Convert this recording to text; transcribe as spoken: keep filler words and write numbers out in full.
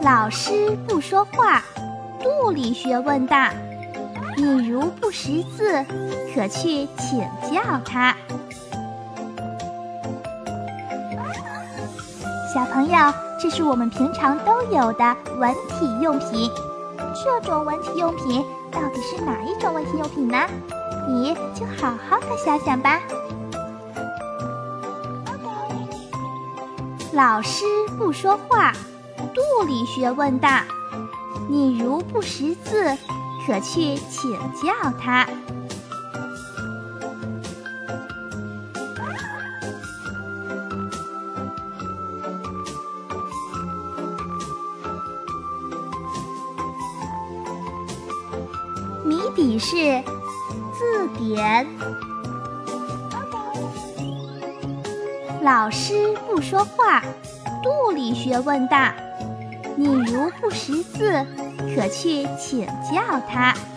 老师不说话，肚里学问大。你如不识字，可去请教他。小朋友，这是我们平常都有的文体用品。这种文体用品到底是哪一种文体用品呢？你就好好的想想吧。老师不说话，肚里学问大。你如不识字，可去请教他。谜底是字典。老师不说话，肚里学问大。你如不识字，可去请教他。